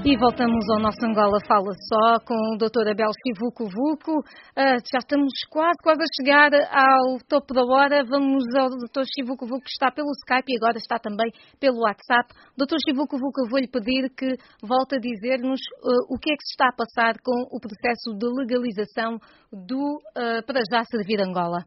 E voltamos ao nosso Angola Fala Só com o Dr. Abel Chivuco-Vuco. Já estamos quase a chegar ao topo da hora. Vamos ao Dr. Chivuco-Vuco, que está pelo Skype e agora está também pelo WhatsApp. Dr. Chivuco-Vuco, eu vou-lhe pedir que volte a dizer-nos o que é que se está a passar com o processo de legalização do Para Já Servir Angola.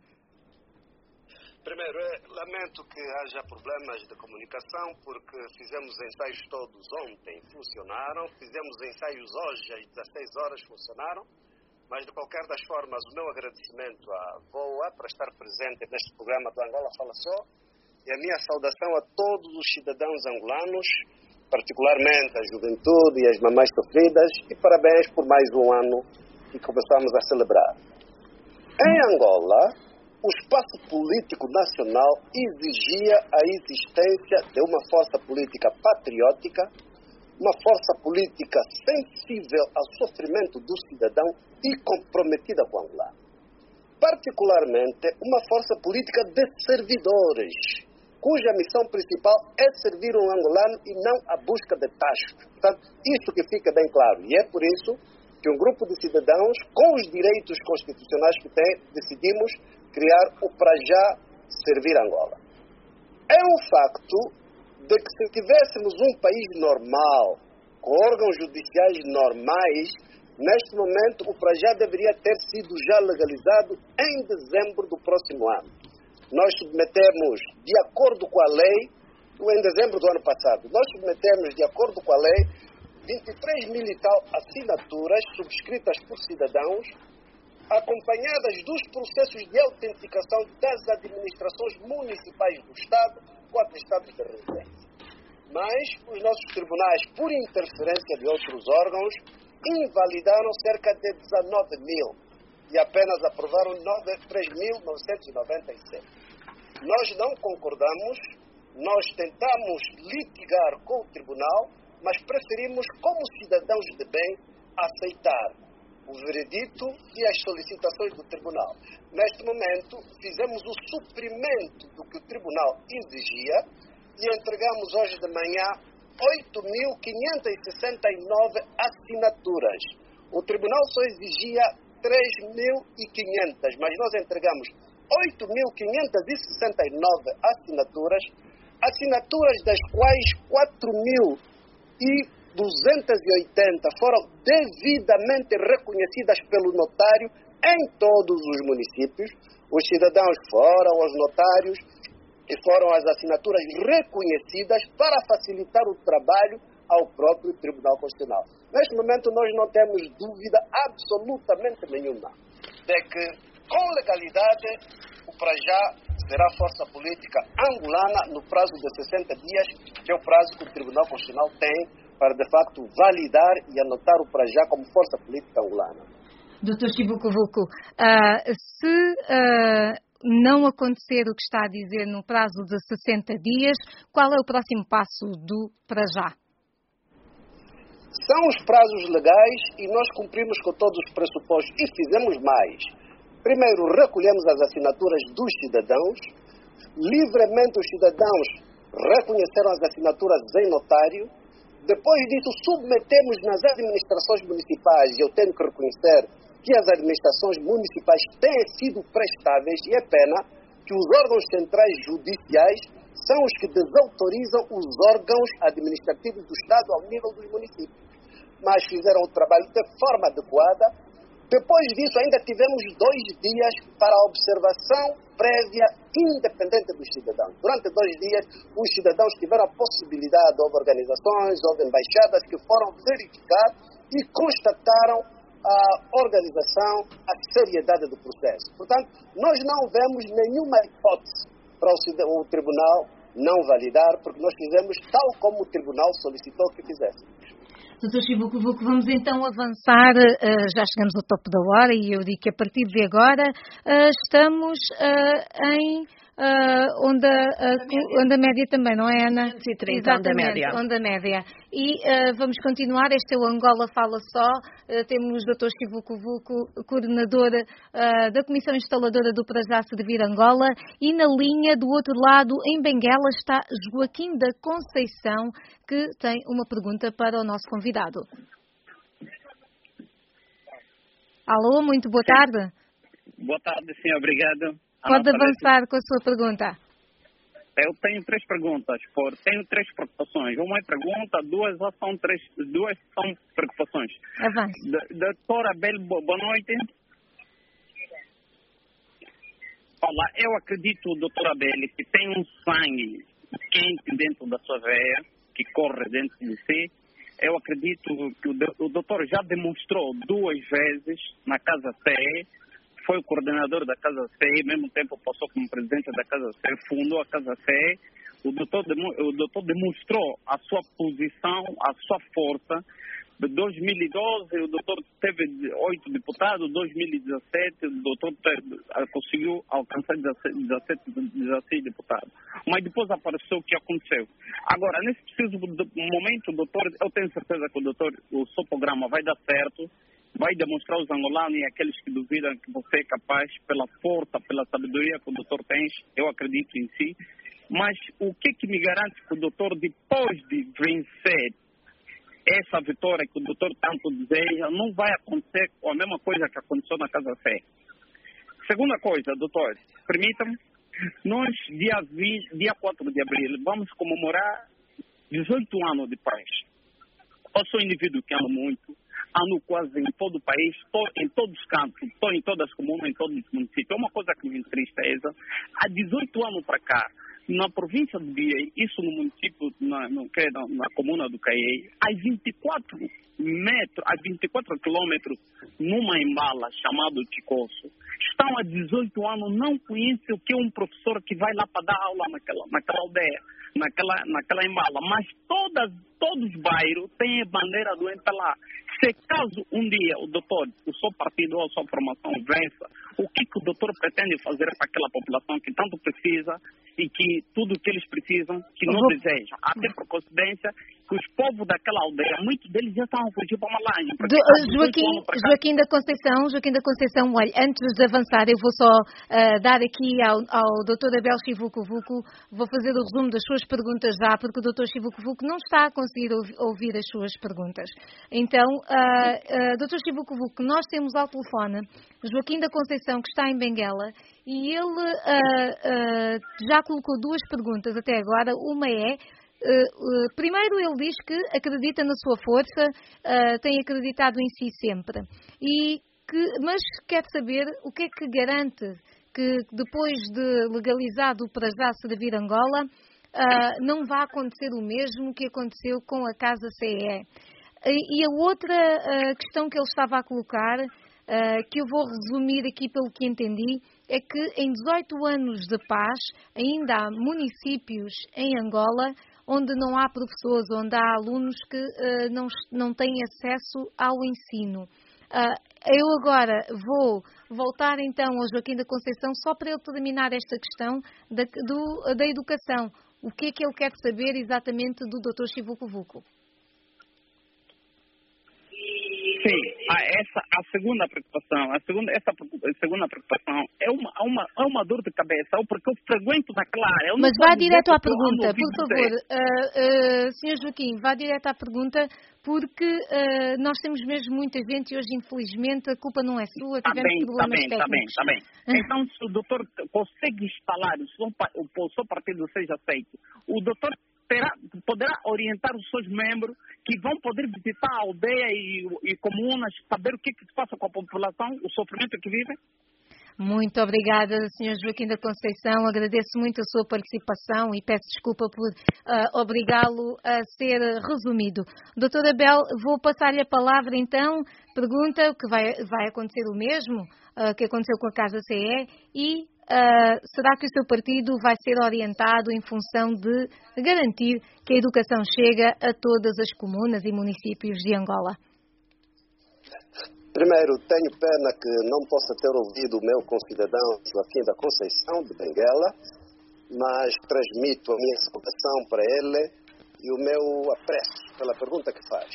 Primeiro, lamento que haja problemas de comunicação, porque fizemos ensaios todos ontem, funcionaram, fizemos ensaios hoje às 16 horas, funcionaram, mas de qualquer das formas, o meu agradecimento à VOA por estar presente neste programa do Angola Fala Só e a minha saudação a todos os cidadãos angolanos, particularmente a juventude e as mamães sofridas, e parabéns por mais um ano que começamos a celebrar. Em Angola, o espaço político nacional exigia a existência de uma força política patriótica, uma força política sensível ao sofrimento do cidadão e comprometida com o angolano. Particularmente, uma força política de servidores, cuja missão principal é servir o angolano e não a busca de taxas. Portanto, isso que fica bem claro. E é por isso que um grupo de cidadãos, com os direitos constitucionais que tem, decidimos criar o Para Já Servir Angola. É um facto de que se tivéssemos um país normal, com órgãos judiciais normais, neste momento o Para Já deveria ter sido já legalizado em dezembro do próximo ano. Nós submetemos, de acordo com a lei, em dezembro do ano passado, nós submetemos, de acordo com a lei, 23 mil e tal assinaturas subscritas por cidadãos, acompanhadas dos processos de autenticação das administrações municipais do Estado com atestados de residência. Mas os nossos tribunais, por interferência de outros órgãos, invalidaram cerca de 19 mil e apenas aprovaram 3.997. Nós não concordamos, nós tentamos litigar com o tribunal, mas preferimos, como cidadãos de bem, aceitar o veredito e as solicitações do tribunal. Neste momento, fizemos o suprimento do que o tribunal exigia e entregamos hoje de manhã 8.569 assinaturas. O tribunal só exigia 3.500, mas nós entregamos 8.569 assinaturas das quais 4.280 foram devidamente reconhecidas pelo notário em todos os municípios. Os cidadãos foram aos notários e foram as assinaturas reconhecidas para facilitar o trabalho ao próprio Tribunal Constitucional. Neste momento nós não temos dúvida absolutamente nenhuma de que, com legalidade, o Para Já será força política angolana no prazo de 60 dias, que é o prazo que o Tribunal Constitucional tem para, de facto, validar e anotar o Para Já como força política angolana. Dr. Chivuco-Vuco, se não acontecer o que está a dizer no prazo de 60 dias, qual é o próximo passo do Para Já? São os prazos legais e nós cumprimos com todos os pressupostos e fizemos mais. Primeiro, recolhemos as assinaturas dos cidadãos. Livremente os cidadãos reconheceram as assinaturas em notário. Depois disso, submetemos nas administrações municipais, e eu tenho que reconhecer que as administrações municipais têm sido prestáveis, e é pena que os órgãos centrais judiciais são os que desautorizam os órgãos administrativos do Estado ao nível dos municípios. Mas fizeram o trabalho de forma adequada. Depois disso, ainda tivemos 2 dias para a observação prévia independente dos cidadãos. Durante 2 dias, os cidadãos tiveram a possibilidade, houve organizações, houve embaixadas que foram verificar e constataram a organização, a seriedade do processo. Portanto, nós não vemos nenhuma hipótese para o tribunal não validar, porque nós fizemos tal como o tribunal solicitou que fizéssemos. Dr. Chivuco-Vuco, vamos então avançar, já chegamos ao topo da hora e eu digo que a partir de agora estamos em onda média também, não é, Ana? 230, onda média. Onda média. E vamos continuar, este é o Angola Fala Só, temos o Dr. Chivuco Vuco, coordenador da Comissão Instaladora do Para Já Servir Angola, e na linha do outro lado, em Benguela, está Joaquim da Conceição, que tem uma pergunta para o nosso convidado. Alô, muito boa tarde. Boa tarde, sim, obrigado. Pode avançar com a sua pergunta. Eu tenho três perguntas, tenho três preocupações. Uma é pergunta, duas são preocupações. Avance. Doutora Abel, boa noite. Olá, eu acredito, doutora Abel, que tem um sangue quente dentro da sua veia, que corre dentro de si. Eu acredito que o doutor já demonstrou 2 vezes na Casa CE, foi o coordenador da Casa CE, ao mesmo tempo passou como presidente da Casa CE, fundou a Casa CE. O doutor demonstrou a sua posição, a sua força. De 2012, o doutor teve 8 deputados, 2017, o doutor conseguiu alcançar 16 deputados. Mas depois apareceu o que aconteceu. Agora, nesse preciso momento, doutor, eu tenho certeza que o seu programa vai dar certo, vai demonstrar aos angolanos e aqueles que duvidam que você é capaz, pela força, pela sabedoria que o doutor tem, eu acredito em si. Mas o que me garante que o doutor, depois de vencer essa vitória que o doutor tanto deseja, não vai acontecer com a mesma coisa que aconteceu na Casa Fé? Segunda coisa, doutor, permitam-me, nós, dia 4 de abril, vamos comemorar 18 anos de paz. Eu sou um indivíduo que amo muito, ando quase em todo o país, estou em todos os cantos, estou em todas as comunas, em todos os municípios. É uma coisa que me entristeza. Há 18 anos para cá, na província do Biei, isso no município, na comuna do Caiei, há 24 quilômetros, numa embala chamada Ticosso, estão há 18 anos, não conhecem o que é um professor que vai lá para dar aula naquela aldeia, naquela embala, mas todos os bairros têm a bandeira do MPLA. Se caso um dia o doutor, o seu partido ou a sua formação vença, o que o doutor pretende fazer para aquela população que tanto precisa e que tudo o que eles precisam, que não desejam? Até por coincidência que os povos daquela aldeia, muitos deles já estão a fugir para Malanha. Joaquim da Conceição, olha, antes de avançar, eu vou só dar aqui ao Dr. Abel Chivuco Vuco, vou fazer o resumo das suas perguntas já, porque o Dr. Chivuco Vuco não está a conseguir ouvir as suas perguntas. Então, Dr. Chivuco Vuco, nós temos ao telefone Joaquim da Conceição, que está em Benguela, e ele já colocou 2 perguntas até agora. Uma é, primeiro ele diz que acredita na sua força, tem acreditado em si sempre, mas quer saber o que é que garante que depois de legalizado o Para Já Servir Angola, não vai acontecer o mesmo que aconteceu com a Casa CE. E a outra questão que ele estava a colocar, que eu vou resumir aqui pelo que entendi, é que em 18 anos de paz ainda há municípios em Angola onde não há professores, onde há alunos que não têm acesso ao ensino. Eu agora vou voltar então ao Joaquim da Conceição só para ele terminar esta questão da educação. O que é que ele quer saber exatamente do Dr. Chivuco Vuco? Sim, a segunda preocupação, essa segunda preocupação é uma dor de cabeça, porque eu frequento naquela área. Mas vá direto à pergunta, por favor. Sr. Joaquim, vá direto à pergunta, porque nós temos mesmo muita gente e hoje, infelizmente, a culpa não é sua, tivemos problemas técnicos. Está bem. Então, se o doutor consegue instalar, o seu partido seja aceito, o doutor poderá orientar os seus membros que vão poder visitar a aldeia e comunas, saber o que se passa com a população, o sofrimento que vivem? Muito obrigada, Sr. Joaquim da Conceição. Agradeço muito a sua participação e peço desculpa por obrigá-lo a ser resumido. Doutor Abel, vou passar-lhe a palavra então. Pergunta que vai acontecer o mesmo que aconteceu com a Casa CE e será que o seu partido vai ser orientado em função de garantir que a educação chega a todas as comunas e municípios de Angola? Primeiro, tenho pena que não possa ter ouvido o meu concidadão Joaquim da Conceição, de Benguela, mas transmito a minha saudação para ele e o meu apreço pela pergunta que faz.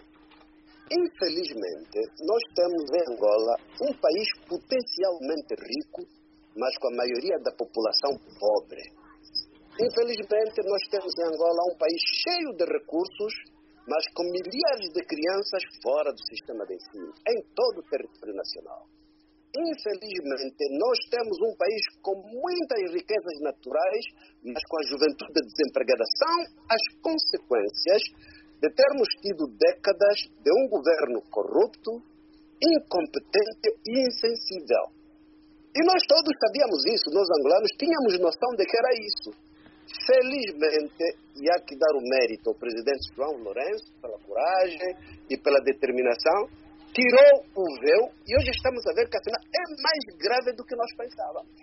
Infelizmente, nós temos em Angola um país potencialmente rico, mas com a maioria da população pobre. Infelizmente, nós temos em Angola um país cheio de recursos, mas com milhares de crianças fora do sistema de ensino, em todo o território nacional. Infelizmente, nós temos um país com muitas riquezas naturais, mas com a juventude desempregada. São as consequências de termos tido décadas de um governo corrupto, incompetente e insensível. E nós todos sabíamos isso, nós angolanos tínhamos noção de que era isso. Felizmente, e há que dar o mérito ao presidente João Lourenço pela coragem e pela determinação, tirou o véu e hoje estamos a ver que afinal é mais grave do que nós pensávamos.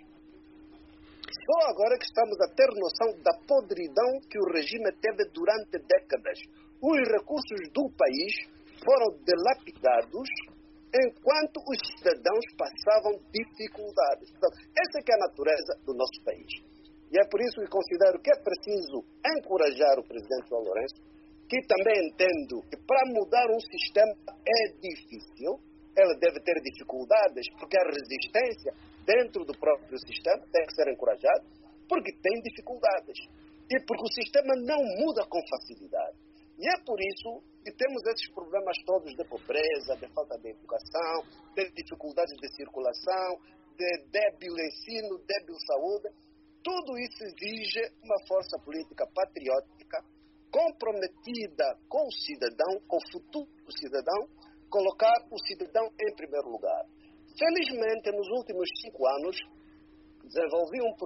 Só agora que estamos a ter noção da podridão que o regime teve durante décadas. Os recursos do país foram dilapidados enquanto os cidadãos passavam dificuldades. Então, essa é que é a natureza do nosso país. E é por isso que considero que é preciso encorajar o presidente João Lourenço, que também entendo que para mudar um sistema é difícil, ele deve ter dificuldades, porque a resistência dentro do próprio sistema tem que ser encorajada, porque tem dificuldades. E porque o sistema não muda com facilidade. E é por isso que temos esses problemas todos de pobreza, de falta de educação, de dificuldades de circulação, de débil ensino, débil saúde. Tudo isso exige uma força política patriótica, comprometida com o cidadão, com o futuro do cidadão, colocar o cidadão em primeiro lugar. Felizmente, nos últimos 5 anos, desenvolvi um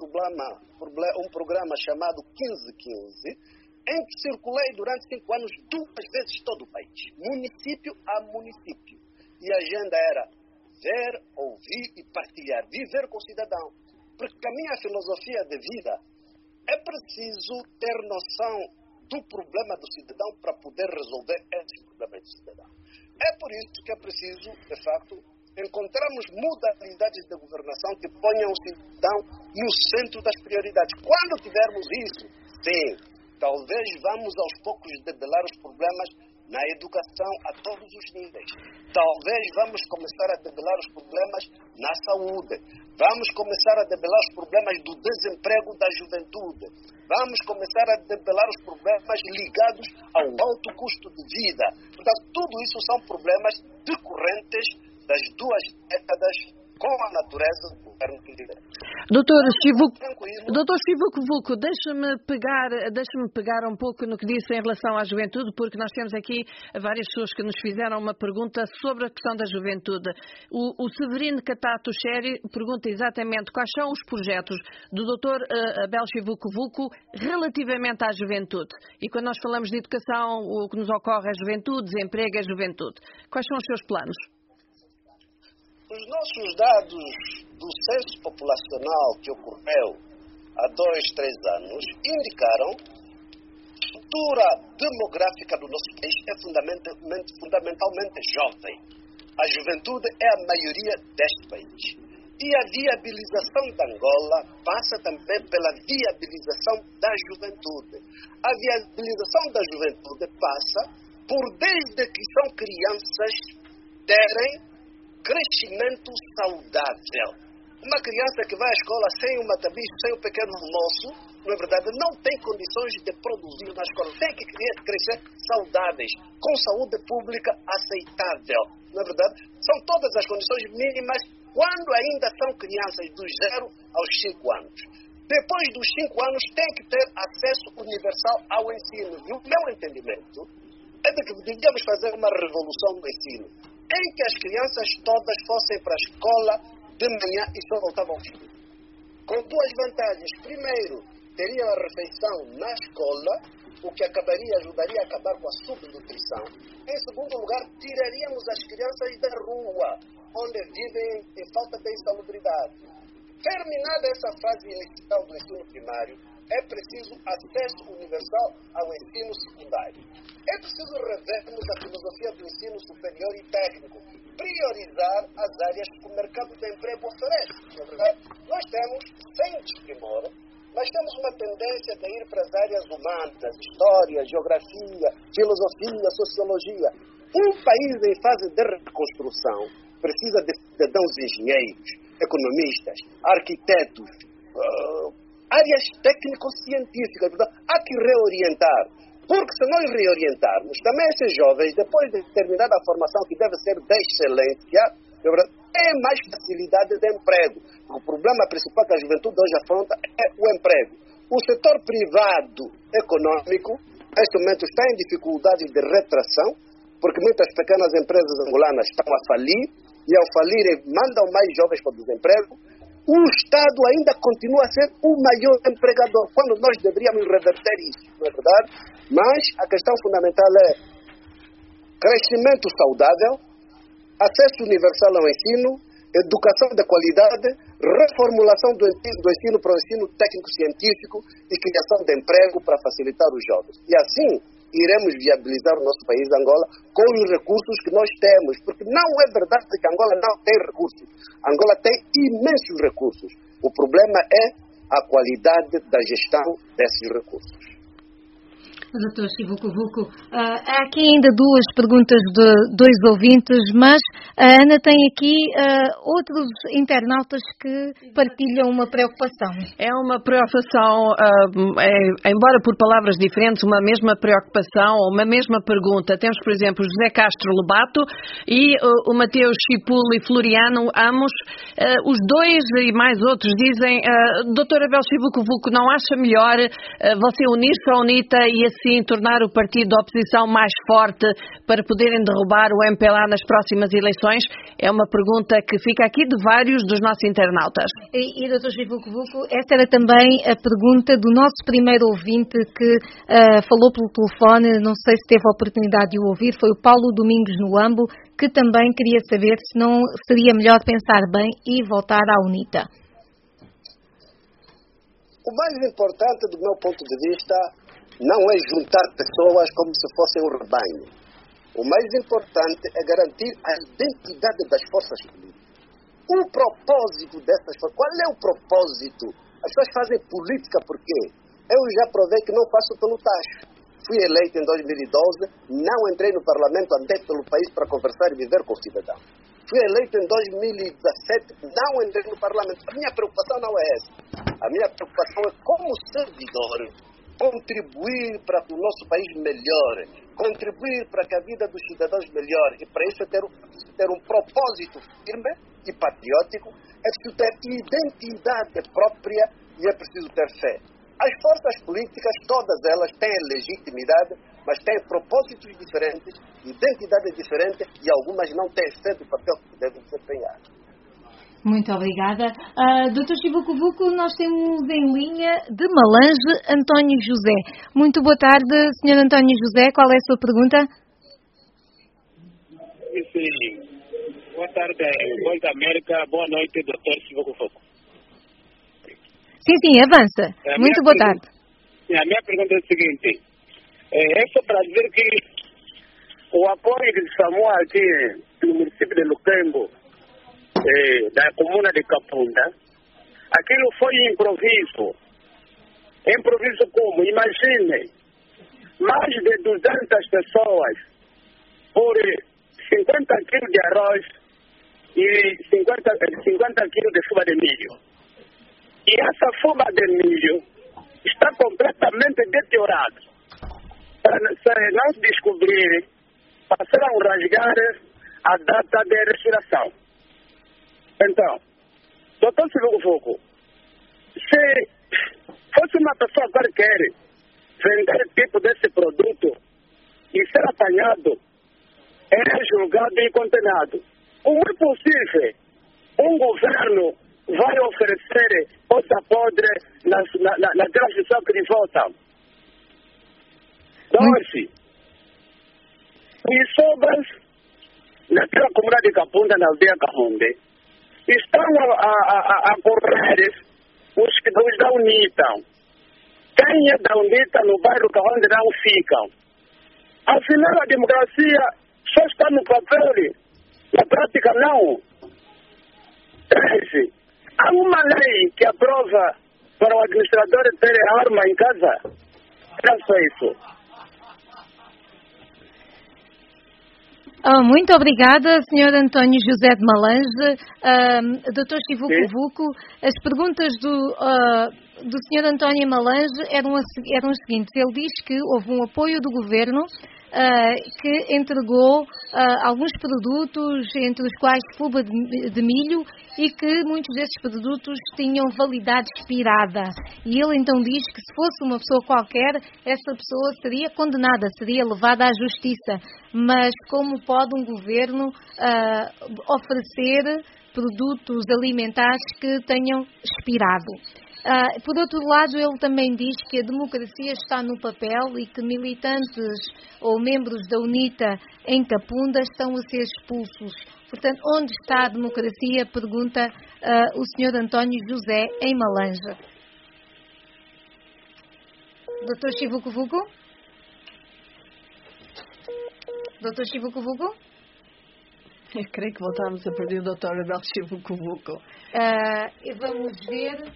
programa chamado 1515, em que circulei durante 5 anos 2 vezes todo o país, município a município. E a agenda era ver, ouvir e partilhar, viver com o cidadão. Porque a minha filosofia de vida é preciso ter noção do problema do cidadão para poder resolver esses problemas do cidadão. É por isso que é preciso, de facto, encontrarmos modalidades de governação que ponham o cidadão no centro das prioridades. Quando tivermos isso, sim, talvez vamos aos poucos debelar os problemas na educação a todos os níveis. Talvez vamos começar a debelar os problemas na saúde. Vamos começar a debelar os problemas do desemprego da juventude. Vamos começar a debelar os problemas ligados ao alto custo de vida. Portanto, tudo isso são problemas decorrentes das 2 décadas com a natureza do governo que tivemos. Doutor Chivuco Vulco, deixa-me pegar um pouco no que disse em relação à juventude, porque nós temos aqui várias pessoas que nos fizeram uma pergunta sobre a questão da juventude. O Severino Catato Xeri pergunta exatamente quais são os projetos do doutor Abel Chivuco Vulco relativamente à juventude. E quando nós falamos de educação, o que nos ocorre é a juventude, desemprego é a juventude. Quais são os seus planos? Os nossos dados do censo populacional que ocorreu há 2, 3 anos indicaram que a estrutura demográfica do nosso país é fundamentalmente jovem. A juventude é a maioria deste país. E a viabilização da Angola passa também pela viabilização da juventude. A viabilização da juventude passa por, desde que são crianças, terem crescimento saudável. Uma criança que vai à escola sem uma tabicho, sem um pequeno almoço, na verdade, não tem condições de produzir na escola. Tem que crescer saudáveis, com saúde pública aceitável. Na verdade, são todas as condições mínimas quando ainda são crianças dos 0 aos 5 anos. Depois dos 5 anos, tem que ter acesso universal ao ensino. E o meu entendimento é de que devíamos fazer uma revolução no ensino, em que as crianças todas fossem para a escola de manhã e só voltavam ao fim. Com 2 vantagens. Primeiro, teriam a refeição na escola, o que ajudaria a acabar com a subnutrição. Em segundo lugar, tiraríamos as crianças da rua, onde vivem em falta de insalubridade. Terminada essa fase inicial do ensino primário, é preciso acesso universal ao ensino secundário. É preciso revermos a filosofia do ensino superior e técnico, priorizar as áreas que o mercado de emprego oferece. Na verdade, nós temos, sem desprimor, mas Nós temos uma tendência de ir para as áreas humanas, história, geografia, filosofia, sociologia. Um país em fase de reconstrução precisa de cidadãos engenheiros, economistas, arquitetos, áreas técnico-científicas. Há que reorientar. Porque se nós reorientarmos, também esses jovens, depois de determinada formação que deve ser de excelência, tem mais facilidade de emprego. O problema principal que a juventude hoje afronta é o emprego. O setor privado econômico, neste momento, está em dificuldades de retração, porque muitas pequenas empresas angolanas estão a falir, e ao falirem mandam mais jovens para o desemprego. O Estado ainda continua a ser o maior empregador, quando nós deveríamos reverter isso, não é verdade? Mas a questão fundamental é crescimento saudável, acesso universal ao ensino, educação de qualidade, reformulação do ensino para o ensino técnico-científico e criação de emprego para facilitar os jovens. E assim iremos viabilizar o nosso país, Angola, com os recursos que nós temos. Porque não é verdade que Angola não tem recursos. Angola tem imensos recursos. O problema é a qualidade da gestão desses recursos. Doutor Chivuco Vuco, há aqui ainda duas perguntas de dois ouvintes, mas a Ana tem aqui outros internautas que partilham uma preocupação. É uma preocupação, embora por palavras diferentes, uma mesma preocupação ou uma mesma pergunta. Temos, por exemplo, José Castro Lobato e o Mateus Chipulo e Floriano, ambos, os dois e mais outros dizem, doutora Abel Chivuco Vuco, não acha melhor você unir-se à UNITA e assim tornar o partido da oposição mais forte para poderem derrubar o MPLA nas próximas eleições? É uma pergunta que fica aqui de vários dos nossos internautas. E Dr. Chivuco Vuco, esta era também a pergunta do nosso primeiro ouvinte que falou pelo telefone, não sei se teve a oportunidade de o ouvir, foi o Paulo Domingos Noambo, que também queria saber se não seria melhor pensar bem e voltar à UNITA. O mais importante do meu ponto de vista não é juntar pessoas como se fossem um rebanho. O mais importante é garantir a identidade das forças políticas. O propósito dessas forças, qual é o propósito? As pessoas fazem política por quê? Eu já provei que não passo pelo tacho. Fui eleito em 2012, não entrei no parlamento, andei pelo país para conversar e viver com o cidadão. Fui eleito em 2017, não entrei no parlamento. A minha preocupação não é essa. A minha preocupação é como servidor contribuir para que o nosso país melhore, contribuir para que a vida dos cidadãos melhore. E para isso é ter um propósito firme e patriótico, é preciso ter identidade própria e é preciso ter fé. As forças políticas, todas elas têm legitimidade, mas têm propósitos diferentes, identidade diferente e algumas não têm fé do papel que devem desempenhar. Muito obrigada. Dr. Chivuco Vuco, nós temos em linha de Malange António José. Muito boa tarde, Sr. António José. Qual é a sua pergunta? Sim. Boa tarde, Voz da América. Boa noite, Dr. Chivuco Vuco. Sim, avança. Muito boa tarde. A minha pergunta é a seguinte. É só para dizer que o apoio de Samoa aqui no município de Luquembo, da comuna de Capunda, aquilo foi improviso. Improviso como? Imagine, mais de 200 pessoas por 50 quilos de arroz e 50 quilos de fuba de milho. E essa fuba de milho está completamente deteriorada. Para não se descobrir, passaram a rasgar a data de respiração. Então, doutor Chivuco Vuco, se fosse uma pessoa qualquer vender tipo desse produto e ser apanhado, é julgado e condenado. Como é possível um governo vai oferecer outra podre na transição que lhe votam? Doce. E sobras naquela comunidade de Capunda, na aldeia Camunde, estão a correr os da UNITA. Quem é da UNITA no bairro onde não ficam? Afinal, a democracia só está no papel, na prática não. 13. Há uma lei que aprova para o administrador ter arma em casa. Era só isso. Muito obrigada, Sr. António José de Malange. Dr. Chivuco Vuco, as perguntas do Sr. António Malange eram as seguintes. Ele diz que houve um apoio do Governo que entregou alguns produtos, entre os quais fuba de milho, e que muitos desses produtos tinham validade expirada. E ele então diz que se fosse uma pessoa qualquer, essa pessoa seria condenada, seria levada à justiça. Mas como pode um governo oferecer produtos alimentares que tenham expirado? Por outro lado, ele também diz que a democracia está no papel e que militantes ou membros da UNITA em Capunda estão a ser expulsos. Portanto, onde está a democracia? Pergunta o Sr. António José em Malange. Dr. Chivuco Vuco? Dr. Chivuco Vuco? Eu creio que voltámos a perder o Dr. Abel Chivuco Vuco. Vamos ver...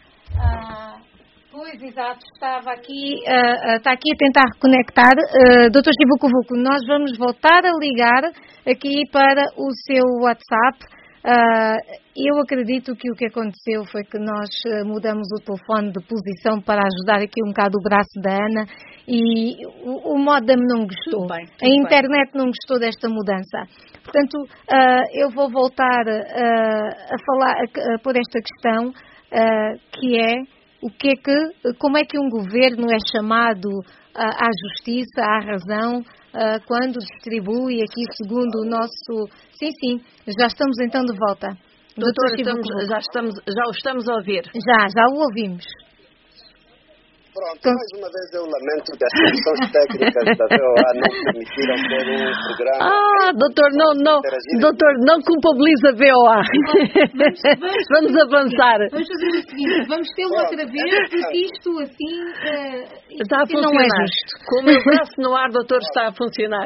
pois, exato, está aqui a tentar reconectar. Dr. Chivuco Vuco, nós vamos voltar a ligar aqui para o seu WhatsApp. Eu acredito que o que aconteceu foi que nós mudamos o telefone de posição para ajudar aqui um bocado o braço da Ana e o modem não gostou. Tudo bem. A internet não gostou desta mudança. Portanto, eu vou voltar a falar, a pôr esta questão, que é como é que um governo é chamado à justiça, à razão, quando distribui aqui segundo o nosso... Sim, já estamos então de volta. Doutor, já o estamos a ouvir. Já o ouvimos. Pronto, mais uma vez eu lamento que as questões técnicas da VOA não permitiram ter um programa... Doutor, não culpabilize a VOA. Vamos avançar. Vamos fazer o seguinte, vamos tê-lo outra vez, porque isto assim está a funcionar. Não é justo. Com o meu braço no ar, doutor, está a funcionar.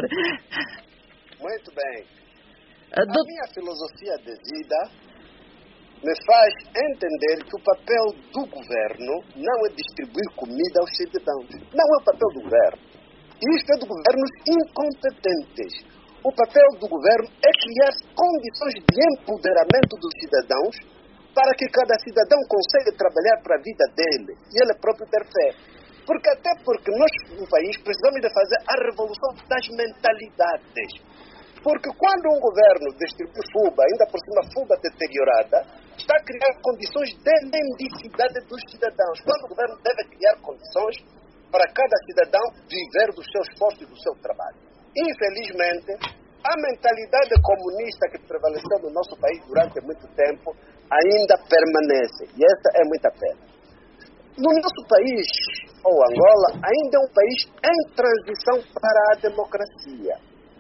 Muito bem. A minha filosofia de vida me faz entender que o papel do governo não é distribuir comida aos cidadãos. Não é o papel do governo. Isto é de governos incompetentes. O papel do governo é criar condições de empoderamento dos cidadãos para que cada cidadão consiga trabalhar para a vida dele e ele próprio ter fé. Até porque nós, no país, precisamos de fazer a revolução das mentalidades. Porque quando um governo distribui fuba, ainda por cima fuba deteriorada, está a criar condições de mendicidade dos cidadãos. Quando o governo deve criar condições para cada cidadão viver do seu esforço e do seu trabalho. Infelizmente, a mentalidade comunista que prevaleceu no nosso país durante muito tempo ainda permanece. E essa é muita pena. No nosso país, ou Angola, ainda é um país em transição para a democracia.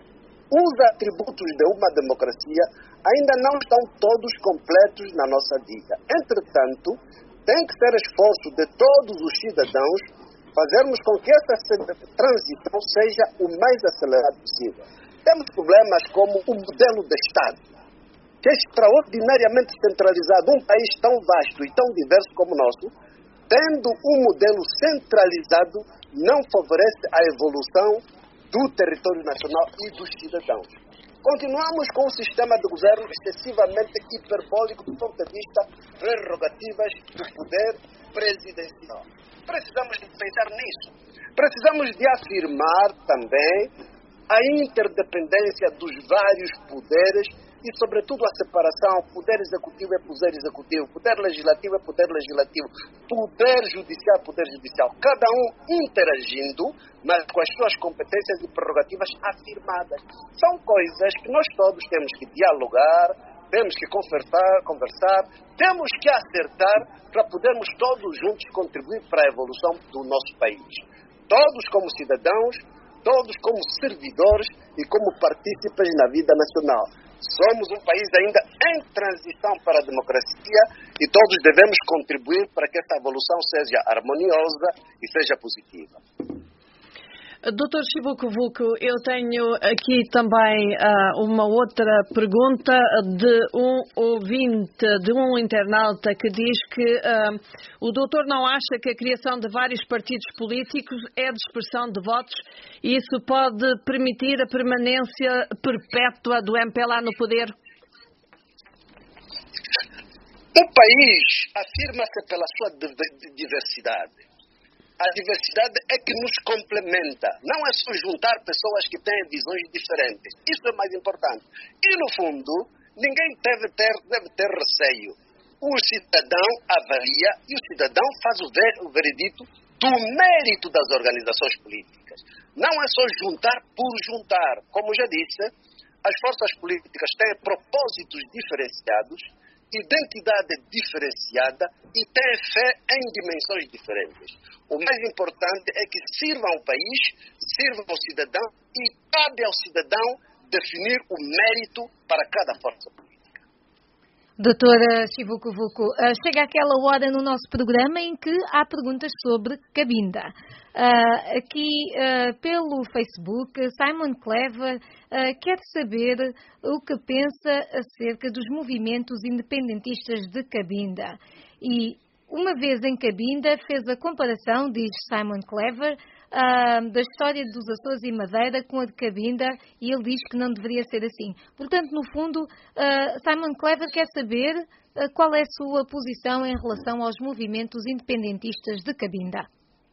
Os atributos de uma democracia ainda não estão todos completos na nossa vida. Entretanto, tem que ser esforço de todos os cidadãos fazermos com que essa transição seja o mais acelerada possível. Temos problemas como o modelo de Estado, que é extraordinariamente centralizado. Um país tão vasto e tão diverso como o nosso, tendo um modelo centralizado, não favorece a evolução do território nacional e dos cidadãos. Continuamos com um sistema de governo excessivamente hiperbólico do ponto de vista prerrogativas do poder presidencial. Precisamos de pensar nisso. Precisamos de afirmar também a interdependência dos vários poderes e, sobretudo, a separação poder executivo é poder executivo, poder legislativo é poder legislativo, poder judicial é poder judicial. Cada um interagindo, mas com as suas competências e prerrogativas afirmadas. São coisas que nós todos temos que dialogar, temos que conversar, temos que acertar para podermos todos juntos contribuir para a evolução do nosso país. Todos como cidadãos, todos como servidores e como partícipes na vida nacional. Somos um país ainda em transição para a democracia e todos devemos contribuir para que essa evolução seja harmoniosa e seja positiva. Doutor Chivuco Vulco, eu tenho aqui também uma outra pergunta de um ouvinte, de um internauta que diz que o doutor não acha que a criação de vários partidos políticos é dispersão de votos e isso pode permitir a permanência perpétua do MPLA no poder? O país afirma-se pela sua diversidade. A diversidade é que nos complementa. Não é só juntar pessoas que têm visões diferentes. Isso é mais importante. E, no fundo, ninguém deve ter receio. O cidadão avalia e o cidadão faz o veredito do mérito das organizações políticas. Não é só juntar por juntar. Como já disse, as forças políticas têm propósitos diferenciados, identidade diferenciada e têm fé em dimensões diferentes. O mais importante é que sirva ao país, sirva ao cidadão e cabe ao cidadão definir o mérito para cada força política. Doutora Chivuco Vulco, chega aquela hora no nosso programa em que há perguntas sobre Cabinda. Aqui pelo Facebook, Simon Clever quer saber o que pensa acerca dos movimentos independentistas de Cabinda. E uma vez em Cabinda fez a comparação, diz Simon Clever, da história dos Açores e Madeira com a de Cabinda e ele diz que não deveria ser assim. Portanto, no fundo, Simon Clever quer saber qual é a sua posição em relação aos movimentos independentistas de Cabinda.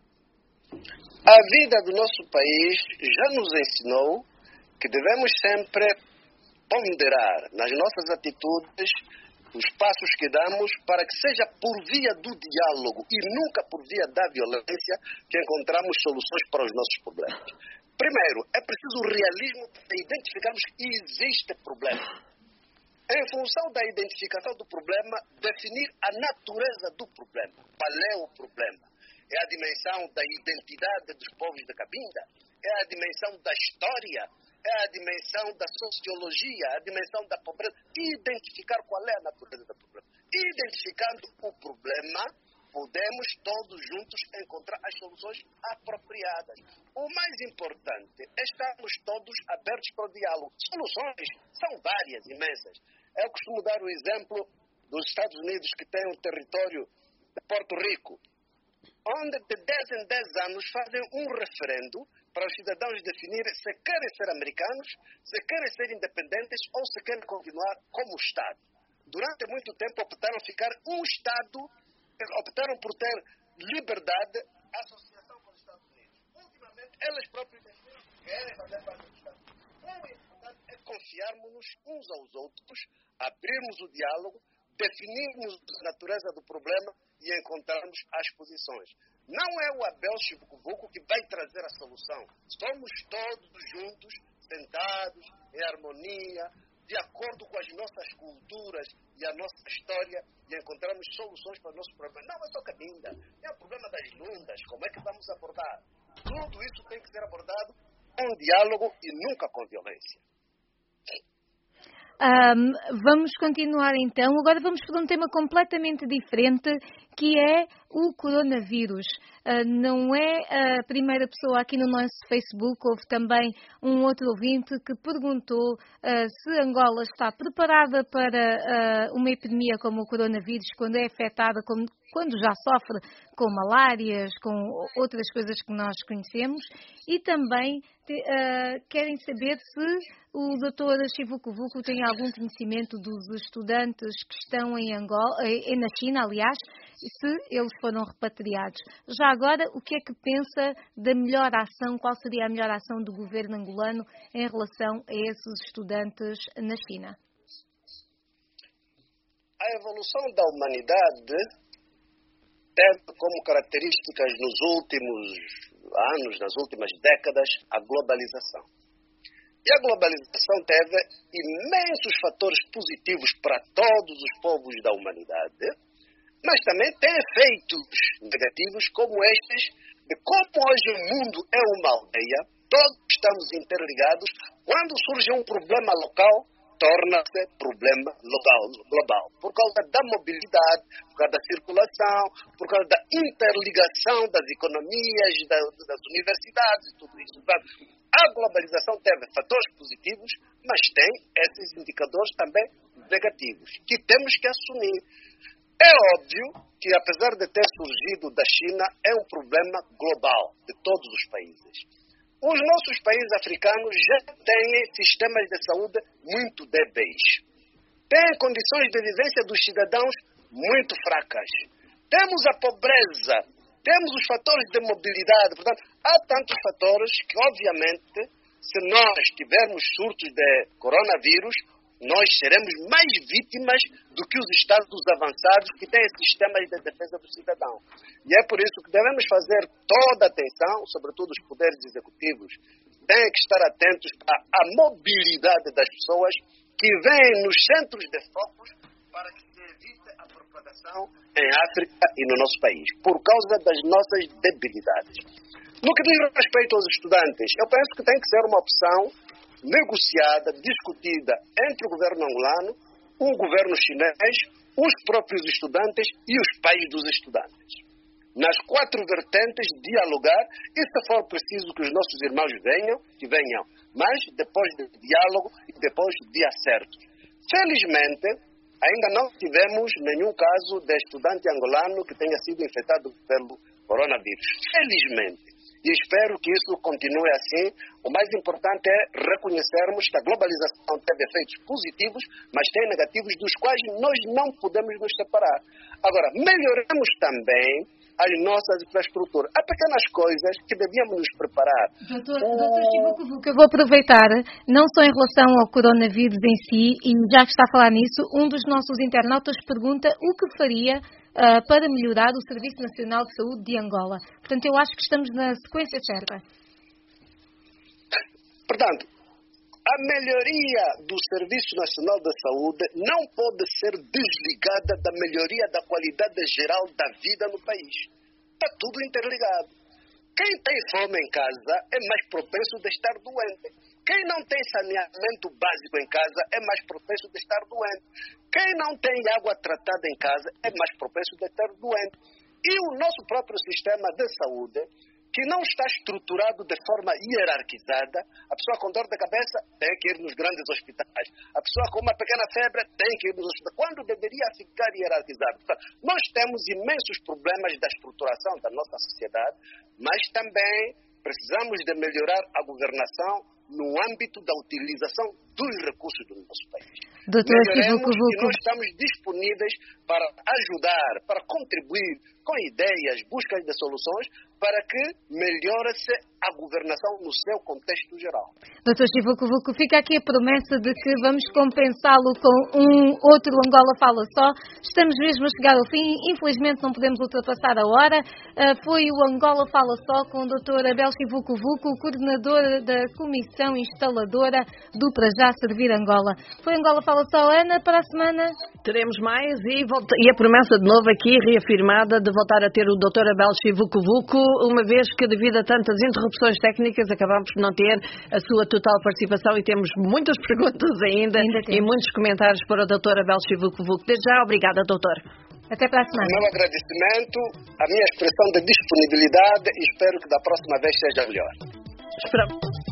A vida do nosso país já nos ensinou que devemos sempre ponderar nas nossas atitudes os passos que damos para que seja por via do diálogo e nunca por via da violência que encontramos soluções para os nossos problemas. Primeiro, é preciso realismo para identificarmos que existe problema. Em função da identificação do problema, definir a natureza do problema. Qual é o problema? É a dimensão da identidade dos povos da Cabinda? É a dimensão da história? É a dimensão da sociologia, a dimensão da pobreza. Identificar qual é a natureza do problema. Identificando o problema, podemos todos juntos encontrar as soluções apropriadas. O mais importante é estarmos todos abertos para o diálogo. Soluções são várias, imensas. Eu costumo dar o exemplo dos Estados Unidos, que tem um território de Porto Rico, onde de 10 em 10 anos fazem um referendo para os cidadãos definirem se querem ser americanos, se querem ser independentes ou se querem continuar como Estado. Durante muito tempo optaram ficar um Estado, optaram por ter liberdade, associação com os Estados Unidos. Ultimamente, elas próprias definiram que querem fazer parte dos Estados Unidos. O importante é confiarmos uns aos outros, abrirmos o diálogo, definirmos a natureza do problema e encontrarmos as posições. Não é o Abel Chivuco Vulco que vai trazer a solução. Somos todos juntos, sentados, em harmonia, de acordo com as nossas culturas e a nossa história, e encontrarmos soluções para os nossos problemas. Não é só Cabinda, é o problema das lundas, como é que vamos abordar? Tudo isso tem que ser abordado com diálogo e nunca com violência. Vamos continuar então. Agora vamos para um tema completamente diferente, que é o coronavírus. Não é a primeira pessoa aqui no nosso Facebook, houve também um outro ouvinte que perguntou se Angola está preparada para uma epidemia como o coronavírus, quando é afetada, quando já sofre com malárias, com outras coisas que nós conhecemos, e também querem saber se o Dr. Chivuco Vulco tem algum conhecimento dos estudantes que estão em Angola, na China, aliás, se eles foram repatriados. Já agora, o que é que pensa da melhor ação, qual seria a melhor ação do governo angolano em relação a esses estudantes na China? A evolução da humanidade teve como características nos últimos anos, nas últimas décadas, a globalização. E a globalização teve imensos fatores positivos para todos os povos da humanidade, mas também tem efeitos negativos como estes, de como hoje o mundo é uma aldeia, todos estamos interligados. Quando surge um problema local, torna-se problema global. Por causa da mobilidade, por causa da circulação, por causa da interligação das economias, das universidades e tudo isso. A globalização teve fatores positivos, mas tem esses indicadores também negativos, que temos que assumir. É óbvio que, apesar de ter surgido da China, é um problema global de todos os países. Os nossos países africanos já têm sistemas de saúde muito débeis. Têm condições de vivência dos cidadãos muito fracas. Temos a pobreza, temos os fatores de mobilidade. Portanto, há tantos fatores que, obviamente, se nós tivermos surtos de coronavírus, nós seremos mais vítimas do que os estados avançados que têm sistemas de defesa do cidadão. E é por isso que devemos fazer toda a atenção, sobretudo os poderes executivos, têm que estar atentos à mobilidade das pessoas que vêm nos centros de focos para que se evite a propagação em África e no nosso país, por causa das nossas debilidades. No que diz respeito aos estudantes, eu penso que tem que ser uma opção negociada, discutida entre o governo angolano, o governo chinês, os próprios estudantes e os pais dos estudantes. Nas 4 vertentes, dialogar, e se for preciso que os nossos irmãos venham, que venham, mas depois de diálogo e depois de acertos. Felizmente, ainda não tivemos nenhum caso de estudante angolano que tenha sido infectado pelo coronavírus. Felizmente. E espero que isso continue assim. O mais importante é reconhecermos que a globalização teve efeitos positivos, mas tem negativos dos quais nós não podemos nos separar. Agora, melhoremos também as nossas infraestruturas. Há pequenas coisas que devíamos nos preparar. Doutor Chivuco, eu vou aproveitar, não só em relação ao coronavírus em si, e já que está a falar nisso, um dos nossos internautas pergunta o que faria para melhorar o Serviço Nacional de Saúde de Angola. Portanto, eu acho que estamos na sequência certa. Portanto, a melhoria do Serviço Nacional da Saúde não pode ser desligada da melhoria da qualidade geral da vida no país. Está tudo interligado. Quem tem fome em casa é mais propenso de estar doente. Quem não tem saneamento básico em casa é mais propenso de estar doente. Quem não tem água tratada em casa é mais propenso de estar doente. E o nosso próprio sistema de saúde, que não está estruturado de forma hierarquizada, a pessoa com dor de cabeça tem que ir nos grandes hospitais. A pessoa com uma pequena febre tem que ir nos hospitais. Quando deveria ficar hierarquizado? Portanto, nós temos imensos problemas da estruturação da nossa sociedade, mas também precisamos de melhorar a governação no âmbito da utilização dos recursos do nosso país. Melhoremos que nós estamos disponíveis para ajudar, para contribuir com ideias, buscas de soluções, para que melhore-se a governação no seu contexto geral. Dr. Chivuco, fica aqui a promessa de que vamos compensá-lo com um outro Angola Fala Só. Estamos mesmo a chegar ao fim, infelizmente não podemos ultrapassar a hora. Foi o Angola Fala Só com o Dr. Abel Chivuco, coordenador da Comissão Instaladora do Para Já Servir Angola. Foi Angola Fala Só, Ana, para a semana? Teremos mais e a promessa de novo aqui reafirmada de voltar a ter o Dr. Abel Chivuco, uma vez que devido a tantas interrupções técnicas acabamos por não ter a sua total participação e temos muitas perguntas ainda e muitos comentários para o Dr. Abel Chivuco. Desde já, obrigada, doutor. Até para a semana. O meu agradecimento, a minha expressão de disponibilidade e espero que da próxima vez seja melhor. Esperamos.